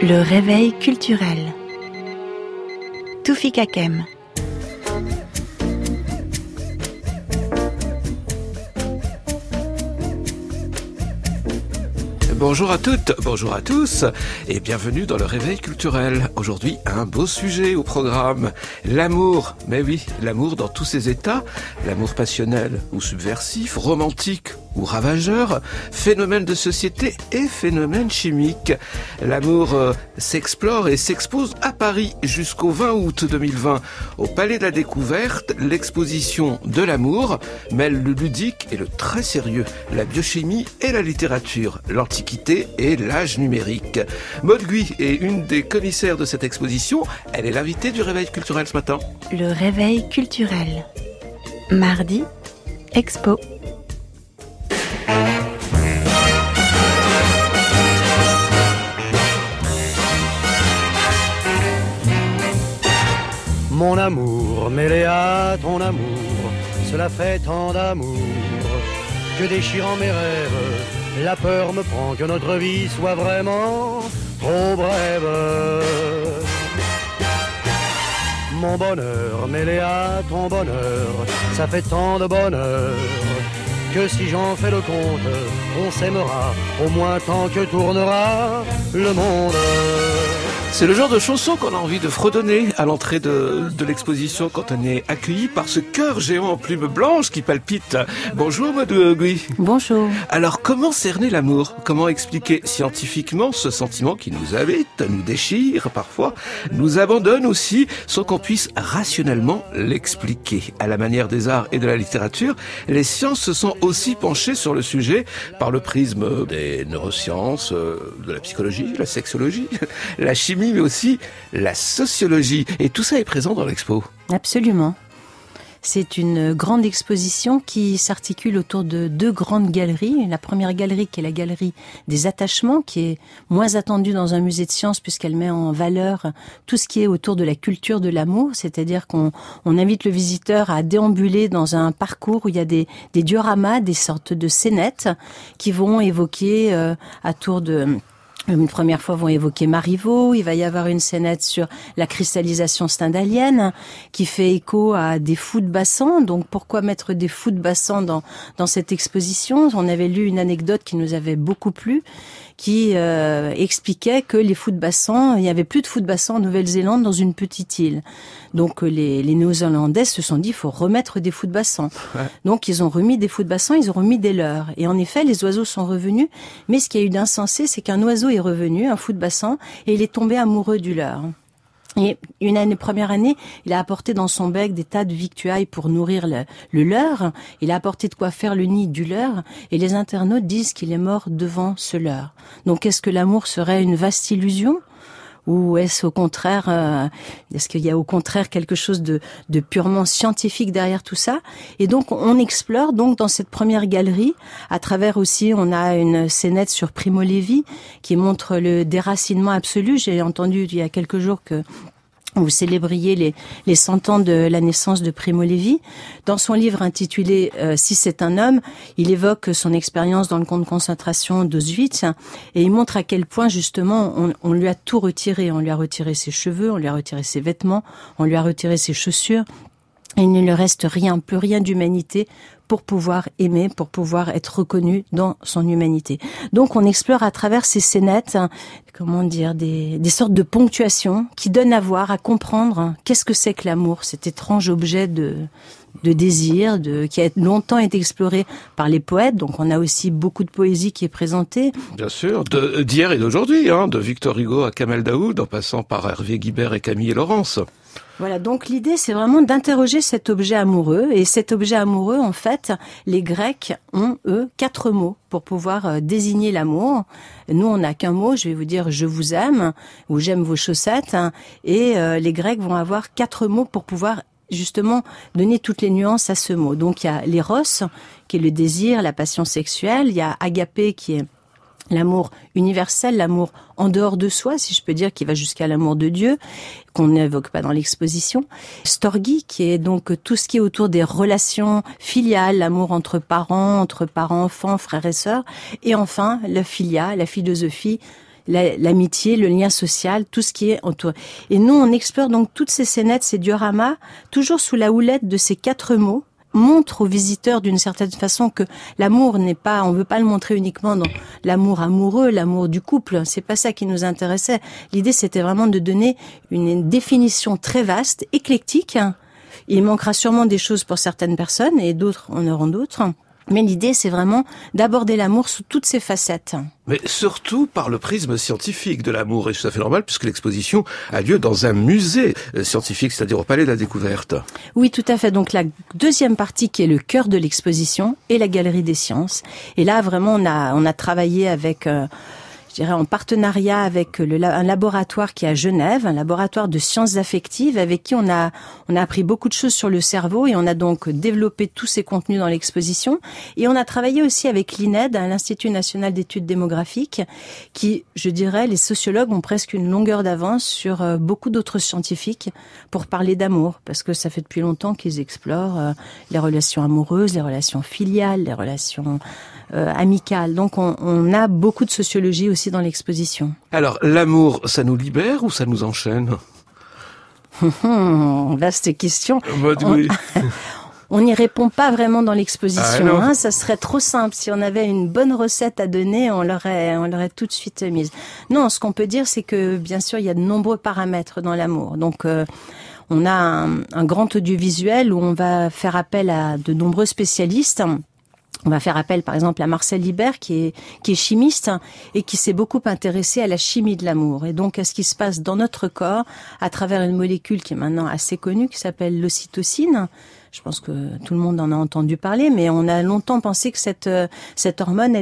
Le réveil culturel. Toufik Hakem. Bonjour à toutes, bonjour à tous et bienvenue dans le réveil culturel. Aujourd'hui, un beau sujet au programme, l'amour. Mais oui, l'amour dans tous ses états, l'amour passionnel ou subversif, romantique ou ravageur, phénomène de société et phénomène chimique. L'amour s'explore et s'expose à Paris jusqu'au 20 août 2020. Au Palais de la Découverte, l'exposition de l'amour mêle le ludique et le très sérieux, la biochimie et la littérature, l'Antiquité et l'âge numérique. Maude Guy est une des commissaires de cette exposition. Elle est l'invitée du réveil culturel ce matin. Le réveil culturel. Mardi, expo. Mon amour mêlé à ton amour, cela fait tant d'amour que déchirant mes rêves, la peur me prend que notre vie soit vraiment trop brève. Mon bonheur mêlé à ton bonheur, ça fait tant de bonheur que si j'en fais le compte, on s'aimera au moins tant que tournera le monde. C'est le genre de chanson qu'on a envie de fredonner à l'entrée de l'exposition quand on est accueilli par ce cœur géant en plumes blanches qui palpite. Bonjour Maude Guy. Bonjour. Alors comment cerner l'amour ? Comment expliquer scientifiquement ce sentiment qui nous habite, nous déchire parfois, nous abandonne aussi, sans qu'on puisse rationnellement l'expliquer ? À la manière des arts et de la littérature, les sciences se sont aussi penchées sur le sujet par le prisme des neurosciences, de la psychologie, la sexologie, la chimie, mais aussi la sociologie. Et tout ça est présent dans l'expo. Absolument. C'est une grande exposition qui s'articule autour de deux grandes galeries. La première galerie qui est la galerie des attachements, qui est moins attendue dans un musée de sciences puisqu'elle met en valeur tout ce qui est autour de la culture de l'amour. C'est-à-dire qu'on invite le visiteur à déambuler dans un parcours où il y a des dioramas, des sortes de scénettes qui vont évoquer à tour de... Une première fois vont évoquer Marivaux, il va y avoir une scénette sur la cristallisation stendhalienne qui fait écho à des fous de bassan. Donc pourquoi mettre des fous de bassan dans cette exposition ? On avait lu une anecdote qui nous avait beaucoup plu, qui expliquait que les fous de bassan, il n'y avait plus de fous de bassan en Nouvelle-Zélande dans une petite île. Donc les Néo-Zélandais se sont dit il faut remettre des fous de bassan. Ouais. Donc ils ont remis des fous de bassan, ils ont remis des leurres. Et en effet, les oiseaux sont revenus, mais ce qu'il y a eu d'insensé, c'est qu'un oiseau est revenu, un fou de bassan, et il est tombé amoureux du leurre. Et première année, il a apporté dans son bec des tas de victuailles pour nourrir le leurre. Il a apporté de quoi faire le nid du leurre. Et les internautes disent qu'il est mort devant ce leurre. Donc, est-ce que l'amour serait une vaste illusion ? Ou est-ce au contraire, est-ce qu'il y a au contraire quelque chose de purement scientifique derrière tout ça ? Et donc on explore donc dans cette première galerie, à travers aussi on a une scénette sur Primo Levi qui montre le déracinement absolu. J'ai entendu il y a quelques jours que vous célébriez les 100 ans de la naissance de Primo Levi. Dans son livre intitulé « Si c'est un homme », il évoque son expérience dans le camp de concentration d'Auschwitz et il montre à quel point justement on lui a tout retiré. On lui a retiré ses cheveux, on lui a retiré ses vêtements, on lui a retiré ses chaussures. Et il ne lui reste rien, plus rien d'humanité pour pouvoir aimer, pour pouvoir être reconnu dans son humanité. Donc on explore à travers ces scénettes, des sortes de ponctuations qui donnent à voir, à comprendre qu'est-ce que c'est que l'amour, cet étrange objet de désir, qui a longtemps été exploré par les poètes. Donc on a aussi beaucoup de poésie qui est présentée. Bien sûr, d'hier et d'aujourd'hui, de Victor Hugo à Kamel Daoud, en passant par Hervé Guibert et Camille Laurence. Voilà, donc l'idée, c'est vraiment d'interroger cet objet amoureux. Et cet objet amoureux, en fait, les Grecs ont, eux, 4 mots pour pouvoir désigner l'amour. Nous, on n'a qu'un mot, je vais vous dire « je vous aime » ou « j'aime vos chaussettes ». Et les Grecs vont avoir 4 mots pour pouvoir justement donner toutes les nuances à ce mot. Donc il y a l'éros, qui est le désir, la passion sexuelle. Il y a agapé, qui est l'amour universel, l'amour en dehors de soi, si je peux dire, qui va jusqu'à l'amour de Dieu, qu'on n'évoque pas dans l'exposition. Storgi, qui est donc tout ce qui est autour des relations filiales, l'amour entre parents, enfants, frères et sœurs. Et enfin, la philia, la philosophie, l'amitié, le lien social, tout ce qui est autour. Et nous, on explore donc toutes ces scénettes, ces dioramas, toujours sous la houlette de ces 4 mots, montre aux visiteurs d'une certaine façon que l'amour n'est pas, on veut pas le montrer uniquement dans l'amour amoureux, l'amour du couple. C'est pas ça qui nous intéressait. L'idée, c'était vraiment de donner une définition très vaste, éclectique. Il manquera sûrement des choses pour certaines personnes et d'autres en auront d'autres. Mais l'idée, c'est vraiment d'aborder l'amour sous toutes ses facettes. Mais surtout par le prisme scientifique de l'amour, et c'est tout à fait normal puisque l'exposition a lieu dans un musée scientifique, c'est-à-dire au Palais de la Découverte. Oui, tout à fait. Donc la deuxième partie qui est le cœur de l'exposition est la Galerie des Sciences. Et là, vraiment, on a travaillé avec... je dirais en partenariat avec un laboratoire qui est à Genève, un laboratoire de sciences affectives avec qui on a appris beaucoup de choses sur le cerveau et on a donc développé tous ces contenus dans l'exposition. Et on a travaillé aussi avec l'INED, l'Institut national d'études démographiques, qui, je dirais, les sociologues ont presque une longueur d'avance sur beaucoup d'autres scientifiques pour parler d'amour, parce que ça fait depuis longtemps qu'ils explorent les relations amoureuses, les relations filiales, les relations amicales. Donc on a beaucoup de sociologie aussi dans l'exposition. Alors, l'amour, ça nous libère ou ça nous enchaîne ? Vaste question. Oui. On n'y répond pas vraiment dans l'exposition. Ah, Ça serait trop simple. Si on avait une bonne recette à donner, on l'aurait tout de suite mise. Non, ce qu'on peut dire, c'est que bien sûr, il y a de nombreux paramètres dans l'amour. Donc, on a un grand audiovisuel où on va faire appel à de nombreux spécialistes. On va faire appel, par exemple, à Marcel Libert, qui est chimiste et qui s'est beaucoup intéressé à la chimie de l'amour et donc à ce qui se passe dans notre corps à travers une molécule qui est maintenant assez connue, qui s'appelle l'ocytocine. Je pense que tout le monde en a entendu parler, mais on a longtemps pensé que cette hormone,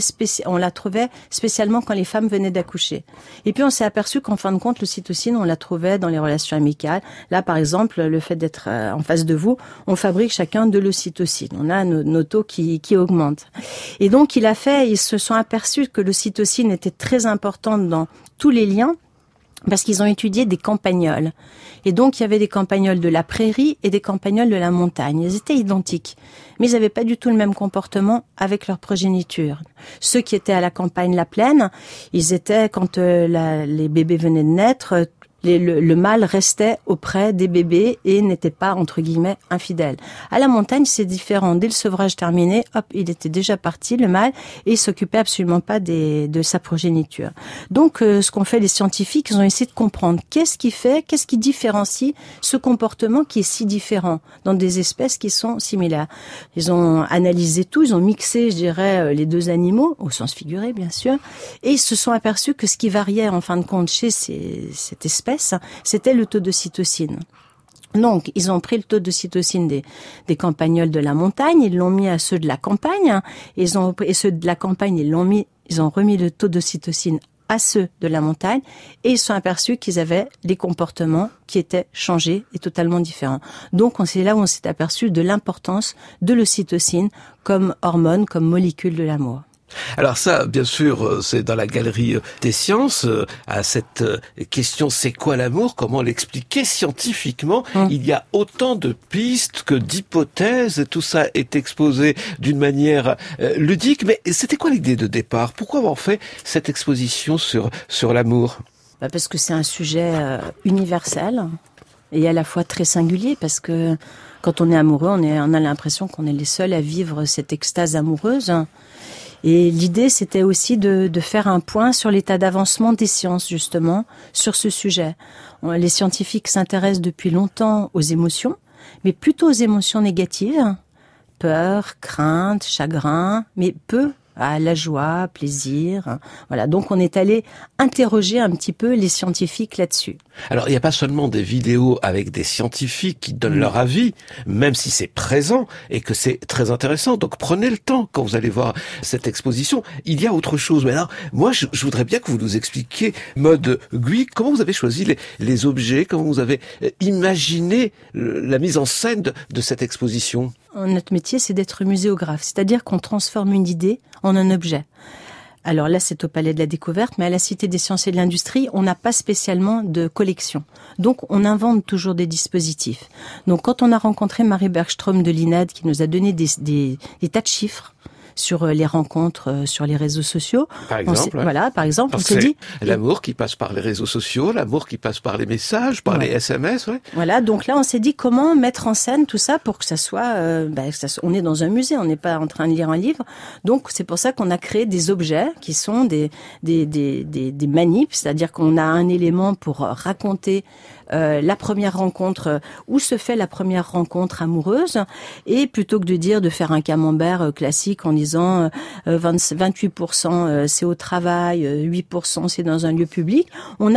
on la trouvait spécialement quand les femmes venaient d'accoucher. Et puis on s'est aperçu qu'en fin de compte, l'ocytocine, on la trouvait dans les relations amicales. Là, par exemple, le fait d'être en face de vous, on fabrique chacun de l'ocytocine. On a nos taux qui augmentent. Et donc, ils se sont aperçus que l'ocytocine était très importante dans tous les liens, parce qu'ils ont étudié des campagnols. Et donc, il y avait des campagnols de la prairie et des campagnols de la montagne. Ils étaient identiques, mais ils n'avaient pas du tout le même comportement avec leur progéniture. Ceux qui étaient à la campagne, la plaine, ils étaient, quand les bébés venaient de naître, le mâle restait auprès des bébés et n'était pas, entre guillemets, infidèle. À la montagne, c'est différent. Dès le sevrage terminé, hop, il était déjà parti, le mâle, et il s'occupait absolument pas de sa progéniture. Donc, ce qu'ont fait les scientifiques, ils ont essayé de comprendre qu'est-ce qui différencie ce comportement qui est si différent dans des espèces qui sont similaires. Ils ont analysé tout, ils ont mixé, je dirais, les deux animaux, au sens figuré, bien sûr, et ils se sont aperçus que ce qui variait, en fin de compte, chez cette espèce, c'était le taux d'ocytocine. Donc, ils ont pris le taux d'ocytocine des campagnols de la montagne, ils l'ont mis à ceux de la campagne, et ceux de la campagne, ils ont remis le taux d'ocytocine à ceux de la montagne, et ils se sont aperçus qu'ils avaient des comportements qui étaient changés et totalement différents. Donc, c'est là où on s'est aperçu de l'importance de l'ocytocine comme hormone, comme molécule de l'amour. Alors ça, bien sûr, c'est dans la Galerie des Sciences, à cette question, c'est quoi l'amour? Comment l'expliquer scientifiquement? Il y a autant de pistes que d'hypothèses, tout ça est exposé d'une manière ludique, mais c'était quoi l'idée de départ? Pourquoi avoir fait cette exposition sur l'amour? Parce que c'est un sujet universel et à la fois très singulier, parce que quand on est amoureux, on a l'impression qu'on est les seuls à vivre cette extase amoureuse. Et l'idée, c'était aussi de faire un point sur l'état d'avancement des sciences, justement, sur ce sujet. Les scientifiques s'intéressent depuis longtemps aux émotions, mais plutôt aux émotions négatives, peur, crainte, chagrin, mais peu à la joie, plaisir. Voilà, donc on est allé interroger un petit peu les scientifiques là-dessus. Alors, il n'y a pas seulement des vidéos avec des scientifiques qui donnent leur avis, même si c'est présent et que c'est très intéressant. Donc, prenez le temps quand vous allez voir cette exposition. Il y a autre chose. Mais alors, moi, je voudrais bien que vous nous expliquiez, Maude Guy, comment vous avez choisi les objets, comment vous avez imaginé la mise en scène de cette exposition. Notre métier, c'est d'être muséographe, c'est-à-dire qu'on transforme une idée en un objet. Alors là, c'est au Palais de la Découverte, mais à la Cité des Sciences et de l'Industrie, on n'a pas spécialement de collection. Donc, on invente toujours des dispositifs. Donc, quand on a rencontré Marie Bergström de l'INED, qui nous a donné des tas de chiffres sur les rencontres sur les réseaux sociaux. Par exemple. Voilà, par exemple, donc on s'est dit... L'amour qui passe par les réseaux sociaux, l'amour qui passe par les messages, par les SMS, ouais. Voilà, donc là, on s'est dit comment mettre en scène tout ça pour que ça soit... on est dans un musée, on n'est pas en train de lire un livre. Donc, c'est pour ça qu'on a créé des objets qui sont des manips, c'est-à-dire qu'on a un élément pour raconter la première rencontre, où se fait la première rencontre amoureuse, et plutôt que de faire un camembert classique en disant 28% c'est au travail, 8% c'est dans un lieu public, on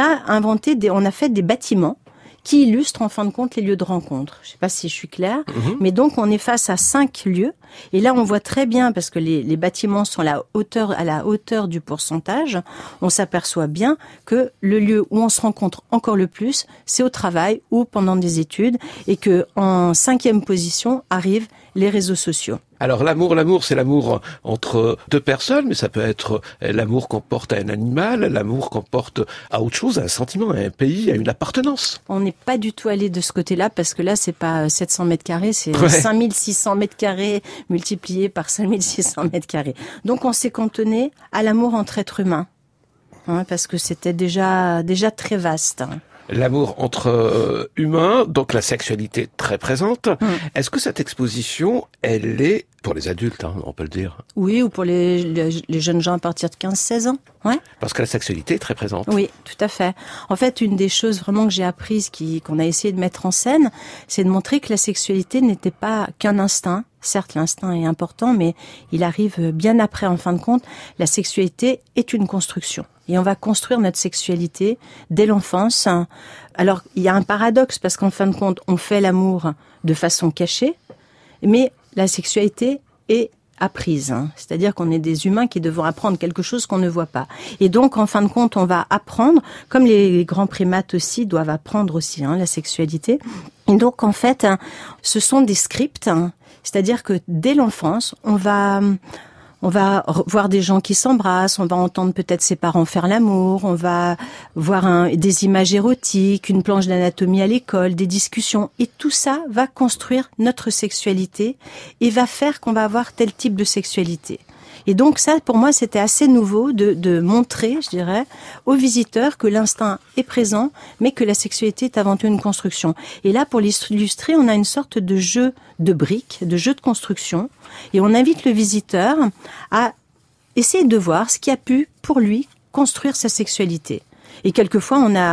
a fait des bâtiments qui illustre en fin de compte les lieux de rencontre. Je ne sais pas si je suis claire, mais donc on est face à 5 lieux, et là on voit très bien, parce que les bâtiments sont à la hauteur du pourcentage, on s'aperçoit bien que le lieu où on se rencontre encore le plus, c'est au travail ou pendant des études, et que en 5e position arrivent les réseaux sociaux. Alors l'amour, c'est l'amour entre deux personnes, mais ça peut être l'amour qu'on porte à un animal, l'amour qu'on porte à autre chose, à un sentiment, à un pays, à une appartenance. On n'est pas du tout allé de ce côté-là, parce que là, c'est pas 700 mètres carrés, c'est 5600 mètres carrés multiplié par 5600 mètres carrés. Donc on s'est cantonné à l'amour entre êtres humains, parce que c'était déjà très vaste. L'amour entre humains, donc la sexualité très présente. Est-ce que cette exposition, elle est pour les adultes, on peut le dire? Oui, ou pour les jeunes gens à partir de 15-16 ans. Ouais. Parce que la sexualité est très présente. Oui, tout à fait. En fait, une des choses vraiment que j'ai apprises, qu'on a essayé de mettre en scène, c'est de montrer que la sexualité n'était pas qu'un instinct. Certes, l'instinct est important, mais il arrive bien après, en fin de compte. La sexualité est une construction. Et on va construire notre sexualité dès l'enfance. Alors, il y a un paradoxe, parce qu'en fin de compte, on fait l'amour de façon cachée, mais la sexualité est apprise. C'est-à-dire qu'on est des humains qui devons apprendre quelque chose qu'on ne voit pas. Et donc, en fin de compte, on va apprendre, comme les grands primates aussi doivent apprendre aussi la sexualité. Et donc, en fait, ce sont des scripts, c'est-à-dire que dès l'enfance, on va voir des gens qui s'embrassent, on va entendre peut-être ses parents faire l'amour, on va voir des images érotiques, une planche d'anatomie à l'école, des discussions. Et tout ça va construire notre sexualité et va faire qu'on va avoir tel type de sexualité. Et donc ça, pour moi, c'était assez nouveau de montrer, je dirais, aux visiteurs que l'instinct est présent, mais que la sexualité est avant tout une construction. Et là, pour l'illustrer, on a une sorte de jeu de briques, de jeu de construction, et on invite le visiteur à essayer de voir ce qui a pu, pour lui, construire sa sexualité. Et quelquefois,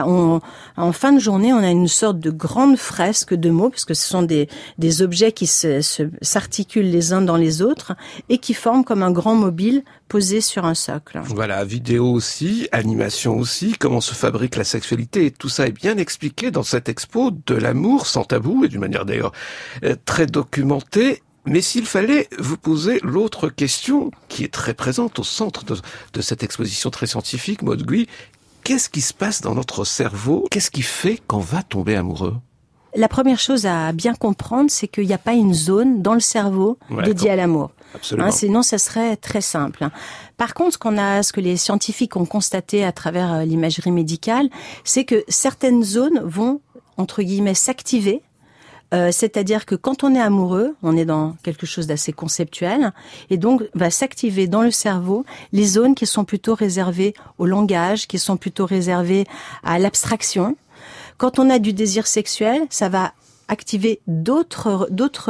en fin de journée, on a une sorte de grande fresque de mots, parce que ce sont des objets qui s'articulent les uns dans les autres et qui forment comme un grand mobile posé sur un socle. Voilà, vidéo aussi, animation aussi, comment se fabrique la sexualité. Et tout ça est bien expliqué dans cette expo de l'amour sans tabou, et d'une manière d'ailleurs très documentée. Mais s'il fallait vous poser l'autre question, qui est très présente au centre de cette exposition très scientifique, Maude Guy, qu'est-ce qui se passe dans notre cerveau? Qu'est-ce qui fait qu'on va tomber amoureux? La première chose à bien comprendre, c'est qu'il n'y a pas une zone dans le cerveau dédiée à l'amour. Absolument. Sinon, ça serait très simple. Par contre, ce que les scientifiques ont constaté à travers l'imagerie médicale, c'est que certaines zones vont, entre guillemets, s'activer. C'est-à-dire que quand on est amoureux, on est dans quelque chose d'assez conceptuel, et donc va s'activer dans le cerveau les zones qui sont plutôt réservées au langage, qui sont plutôt réservées à l'abstraction. Quand on a du désir sexuel, ça va activer d'autres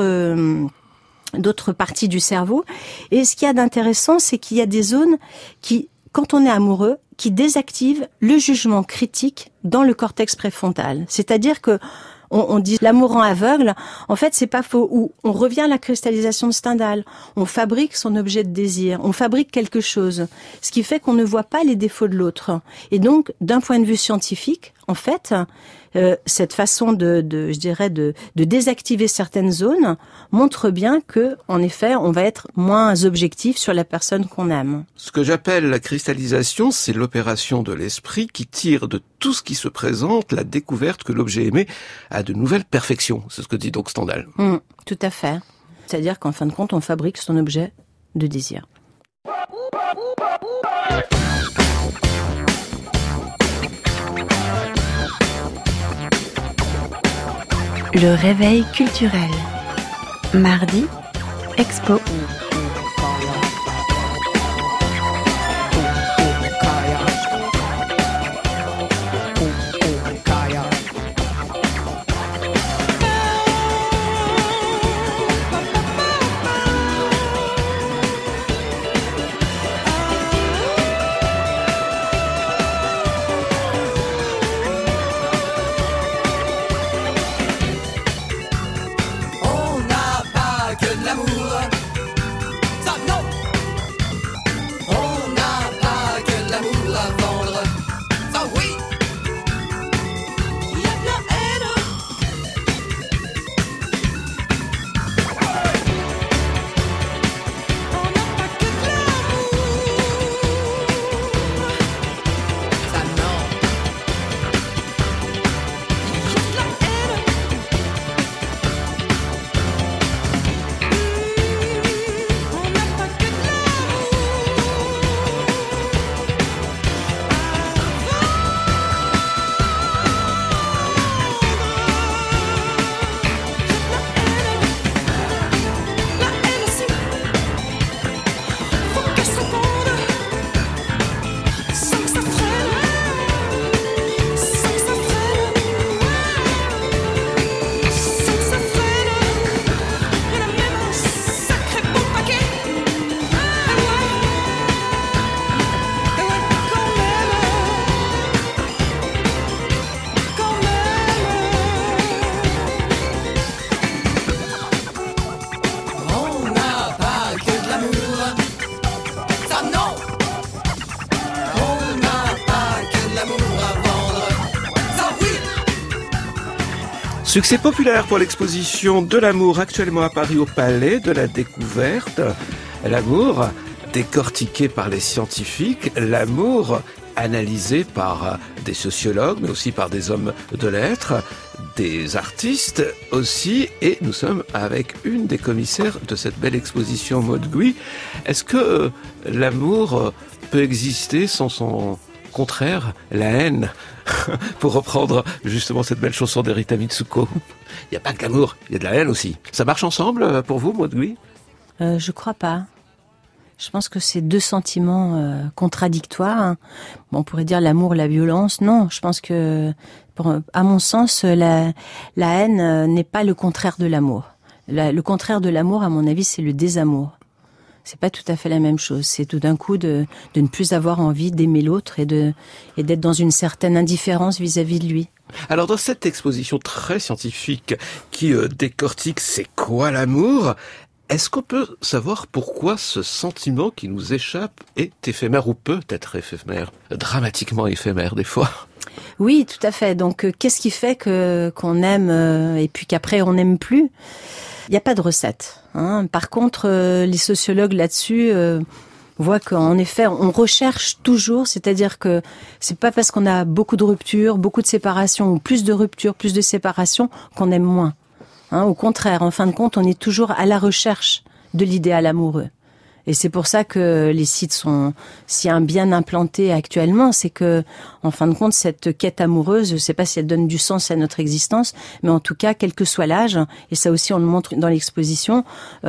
parties du cerveau. Et ce qu'il y a d'intéressant, c'est qu'il y a des zones qui, quand on est amoureux, qui désactivent le jugement critique dans le cortex préfrontal. C'est-à-dire que on dit l'amour rend aveugle. En fait, c'est pas faux. Ou on revient à la cristallisation de Stendhal. On fabrique son objet de désir. On fabrique quelque chose. Ce qui fait qu'on ne voit pas les défauts de l'autre. Et donc, d'un point de vue scientifique, en fait, cette façon de désactiver certaines zones montre bien que, en effet, on va être moins objectif sur la personne qu'on aime. Ce que j'appelle la cristallisation, c'est l'opération de l'esprit qui tire de tout ce qui se présente la découverte que l'objet aimé a de nouvelles perfections. C'est ce que dit donc Stendhal. Tout à fait. C'est-à-dire qu'en fin de compte, on fabrique son objet de désir. Le réveil culturel. Mardi, expo. Succès populaire pour l'exposition de l'amour actuellement à Paris au Palais de la Découverte. L'amour décortiqué par les scientifiques, l'amour analysé par des sociologues, mais aussi par des hommes de lettres, des artistes aussi, et nous sommes avec une des commissaires de cette belle exposition, Maude Gouy. Est-ce que l'amour peut exister sans son contraire, la haine? Pour reprendre justement cette belle chanson d'Erita Mitsuko. Il n'y a pas que l'amour, il y a de la haine aussi. Ça marche ensemble pour vous, Maude Gouy? Je crois pas. Je pense que c'est deux sentiments contradictoires. Bon, on pourrait dire l'amour, la violence. Non, je pense que, à mon sens, la haine n'est pas le contraire de l'amour. Le contraire de l'amour, à mon avis, c'est le désamour. C'est pas tout à fait la même chose. C'est tout d'un coup de ne plus avoir envie d'aimer l'autre et d'être dans une certaine indifférence vis-à-vis de lui. Alors dans cette exposition très scientifique qui décortique c'est quoi l'amour, est-ce qu'on peut savoir pourquoi ce sentiment qui nous échappe est éphémère ou peut être éphémère, dramatiquement éphémère des fois? Oui, tout à fait. Donc qu'est-ce qui fait qu'on aime et puis qu'après on n'aime plus? Il n'y a pas de recette. Par contre, les sociologues là-dessus voient qu'en effet, on recherche toujours, c'est-à-dire que c'est pas parce qu'on a beaucoup de ruptures, beaucoup de séparations, ou plus de ruptures, plus de séparations, qu'on aime moins. Au contraire, en fin de compte, on est toujours à la recherche de l'idéal amoureux. Et c'est pour ça que les sites sont si bien implantés actuellement, c'est que, en fin de compte, cette quête amoureuse, je sais pas si elle donne du sens à notre existence, mais en tout cas, quel que soit l'âge, et ça aussi on le montre dans l'exposition,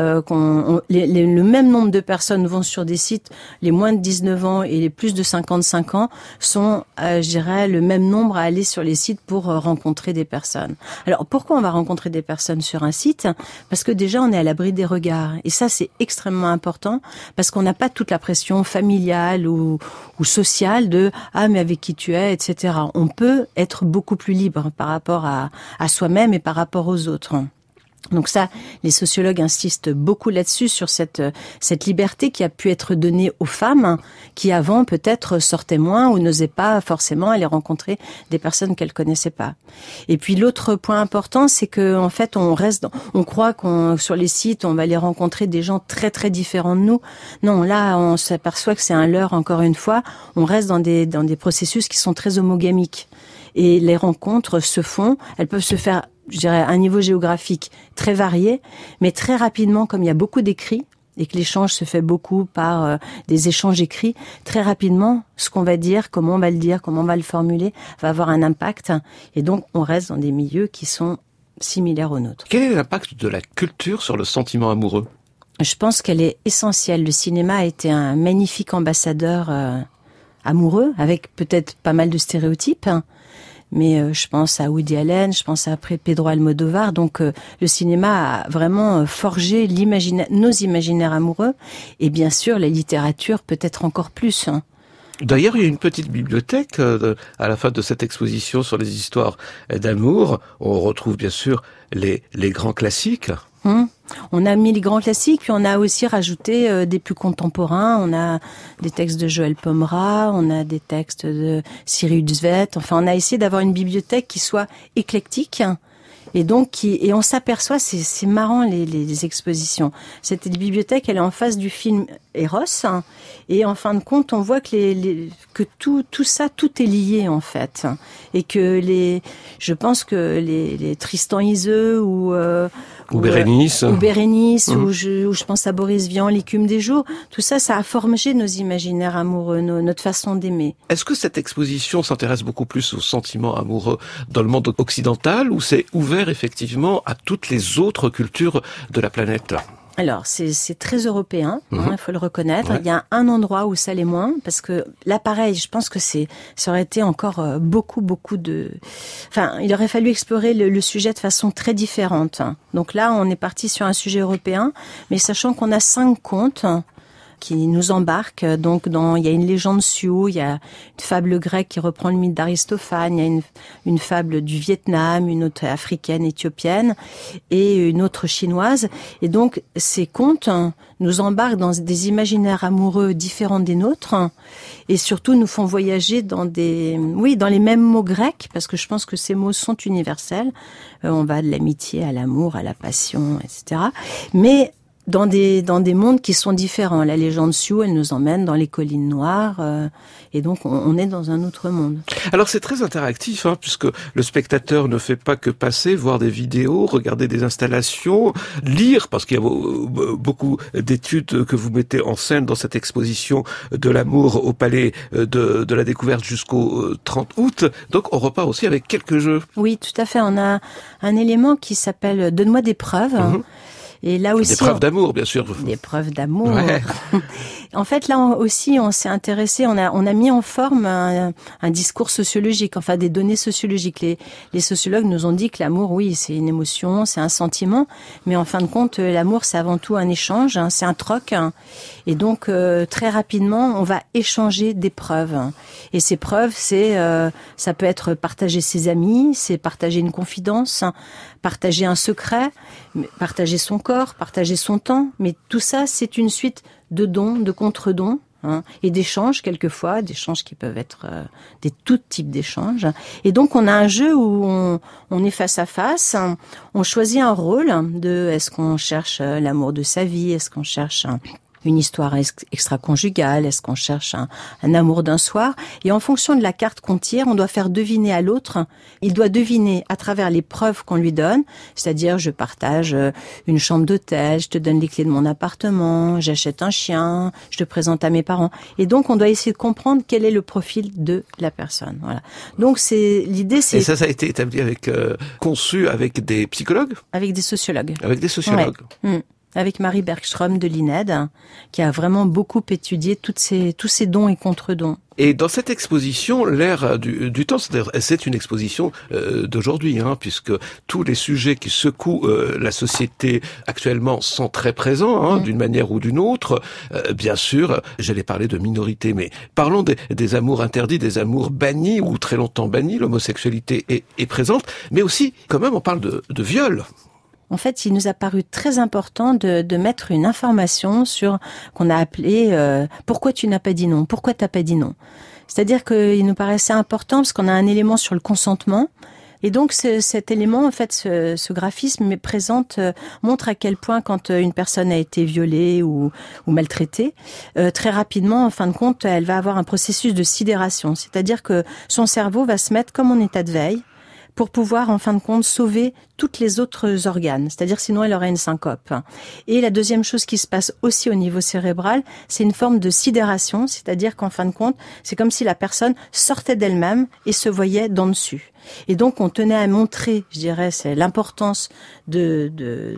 le même nombre de personnes vont sur des sites, les moins de 19 ans et les plus de 55 ans sont, je dirais, le même nombre à aller sur les sites pour rencontrer des personnes. Alors, pourquoi on va rencontrer des personnes sur un site? Parce que déjà, on est à l'abri des regards. Et ça, c'est extrêmement important. Parce qu'on n'a pas toute la pression familiale ou sociale de « ah, mais avec qui tu es », etc. On peut être beaucoup plus libre par rapport à soi-même et par rapport aux autres. Donc ça, les sociologues insistent beaucoup là-dessus, sur cette liberté qui a pu être donnée aux femmes qui avant peut-être sortaient moins ou n'osaient pas forcément aller rencontrer des personnes qu'elles connaissaient pas. Et puis l'autre point important, c'est que en fait on croit sur les sites on va aller rencontrer des gens très très différents de nous. Non, là on s'aperçoit que c'est un leurre encore une fois. On reste dans des processus qui sont très homogamiques. Et les rencontres se font, elles peuvent se faire, je dirais, à un niveau géographique très varié, mais très rapidement, comme il y a beaucoup d'écrits, et que l'échange se fait beaucoup par des échanges écrits, très rapidement, ce qu'on va dire, comment on va le dire, comment on va le formuler, va avoir un impact. Et donc, on reste dans des milieux qui sont similaires aux nôtres. Quel est l'impact de la culture sur le sentiment amoureux? Je pense qu'elle est essentielle. Le cinéma a été un magnifique ambassadeur amoureux, avec peut-être pas mal de stéréotypes, mais je pense à Woody Allen, je pense à Pedro Almodovar. Donc le cinéma a vraiment forgé nos imaginaires amoureux, et bien sûr la littérature peut-être encore plus. D'ailleurs, il y a une petite bibliothèque à la fin de cette exposition sur les histoires d'amour. On retrouve bien sûr les grands classiques. On a mis les grands classiques, puis on a aussi rajouté des plus contemporains. On a des textes de Joël Pomera, on a des textes de Cyril Tzvet. Enfin, on a essayé d'avoir une bibliothèque qui soit éclectique. Et donc, et on s'aperçoit, c'est marrant les expositions. Cette bibliothèque, elle est en face du film Eros, et en fin de compte, on voit que que tout ça, tout est lié en fait, et que je pense que les Tristan Iseult ou Bérénice, ou je pense à Boris Vian, L'écume des jours, tout ça, ça a formé nos imaginaires amoureux, notre façon d'aimer. Est-ce que cette exposition s'intéresse beaucoup plus aux sentiments amoureux dans le monde occidental, ou c'est ouvert effectivement à toutes les autres cultures de la planète? Alors, c'est très européen, il faut le reconnaître. Ouais. Il y a un endroit où ça l'est moins, parce que là, pareil, je pense que ça aurait été encore beaucoup de... Enfin, il aurait fallu explorer le sujet de façon très différente. Donc là, on est parti sur un sujet européen, mais sachant qu'on a 5 contes qui nous embarque. Donc, il y a une légende sioux, il y a une fable grecque qui reprend le mythe d'Aristophane, il y a une fable du Vietnam, une autre africaine, éthiopienne et une autre chinoise. Et donc, ces contes nous embarquent dans des imaginaires amoureux différents des nôtres et surtout nous font voyager dans les mêmes mots grecs, parce que je pense que ces mots sont universels. On va de l'amitié à l'amour, à la passion, etc. Mais dans des mondes qui sont différents. La légende sioux, elle nous emmène dans les collines noires, et donc on est dans un autre monde. Alors c'est très interactif, puisque le spectateur ne fait pas que passer, voir des vidéos, regarder des installations, lire, parce qu'il y a beaucoup d'études que vous mettez en scène dans cette exposition de l'amour au Palais de la Découverte jusqu'au 30 août. Donc on repart aussi avec quelques jeux. Oui, tout à fait. On a un élément qui s'appelle « Donne-moi des preuves ». Et là aussi, des preuves d'amour, bien sûr. Des preuves d'amour. Ouais. En fait, là aussi, on s'est intéressé, on a mis en forme un discours sociologique, enfin des données sociologiques. Les sociologues nous ont dit que l'amour, oui, c'est une émotion, c'est un sentiment, mais en fin de compte, l'amour, c'est avant tout un échange, c'est un troc. Et donc, très rapidement, on va échanger des preuves. Et ces preuves, ça peut être partager ses amis, c'est partager une confidence, partager un secret, partager son corps, partager son temps. Mais tout ça, c'est une suite de dons, de contre-dons, et d'échanges quelquefois, d'échanges qui peuvent être des tout types d'échanges. Et donc on a un jeu où on est face à face, on choisit un rôle de est-ce qu'on cherche l'amour de sa vie, est-ce qu'on cherche une histoire extra-conjugale, est-ce qu'on cherche un amour d'un soir? Et en fonction de la carte qu'on tire, on doit faire deviner à l'autre. Il doit deviner à travers les preuves qu'on lui donne, c'est-à-dire je partage une chambre d'hôtel, je te donne les clés de mon appartement, j'achète un chien, je te présente à mes parents. Et donc on doit essayer de comprendre quel est le profil de la personne. Voilà. Donc l'idée, c'est... Et ça a été établi conçu avec des psychologues? Avec des sociologues. Avec des sociologues. Ouais. Avec Marie Bergström de l'INED, qui a vraiment beaucoup étudié tous ces dons et contre-dons. Et dans cette exposition, l'ère du temps, c'est une exposition d'aujourd'hui, puisque tous les sujets qui secouent la société actuellement sont très présents, d'une manière ou d'une autre. Bien sûr, j'allais parler de minorité, mais parlons des amours interdits, des amours bannis ou très longtemps bannis. L'homosexualité est présente, mais aussi, quand même, on parle de viol. En fait, il nous a paru très important de mettre une information sur qu'on a appelé pourquoi tu n'as pas dit non, pourquoi t'as pas dit non. C'est-à-dire qu'il nous paraissait important parce qu'on a un élément sur le consentement. Et donc cet élément, en fait, ce graphisme montre à quel point quand une personne a été violée ou maltraitée, très rapidement, en fin de compte, elle va avoir un processus de sidération. C'est-à-dire que son cerveau va se mettre comme en état de veille pour pouvoir, en fin de compte, sauver toutes les autres organes. C'est-à-dire, sinon, elle aurait une syncope. Et la deuxième chose qui se passe aussi au niveau cérébral, c'est une forme de sidération. C'est-à-dire qu'en fin de compte, c'est comme si la personne sortait d'elle-même et se voyait d'en dessus. Et donc, on tenait à montrer, je dirais, c'est l'importance de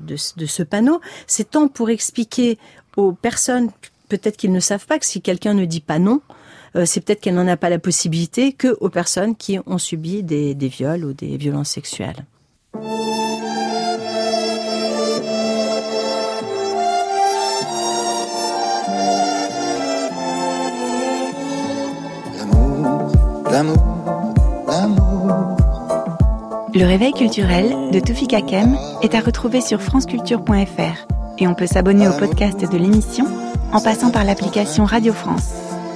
ce panneau. C'est tant pour expliquer aux personnes, peut-être qu'ils ne savent pas que si quelqu'un ne dit pas non, c'est peut-être qu'elle n'en a pas la possibilité que aux personnes qui ont subi des viols ou des violences sexuelles. L'amour. Le réveil culturel de Toufik Hakem est à retrouver sur franceculture.fr et on peut s'abonner au podcast de l'émission en passant par l'application Radio France.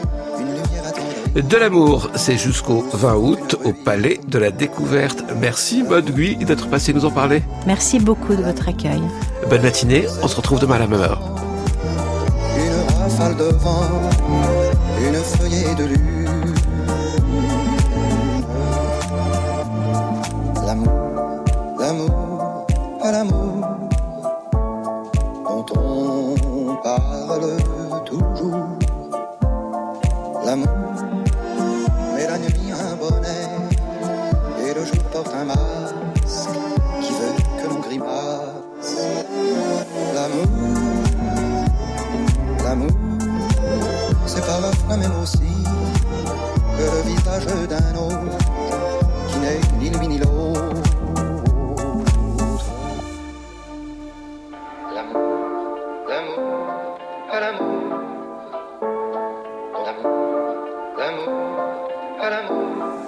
De l'amour, c'est jusqu'au 20 août au Palais de la Découverte. Merci Maude Guy d'être passée nous en parler. Merci beaucoup de votre accueil. Bonne matinée, on se retrouve demain à la même heure. Une rafale de vent, une feuillée de lune. L'amour, pas l'amour dont on parle toujours. L'amour, mais la nuit un bonnet et le jour porte un masque qui veut que l'on grimace. L'amour, c'est parfois même aussi que le visage d'un autre qui n'est ni lui ni l'autre. L'amour, pas l'amour l'amour, pas l'amour.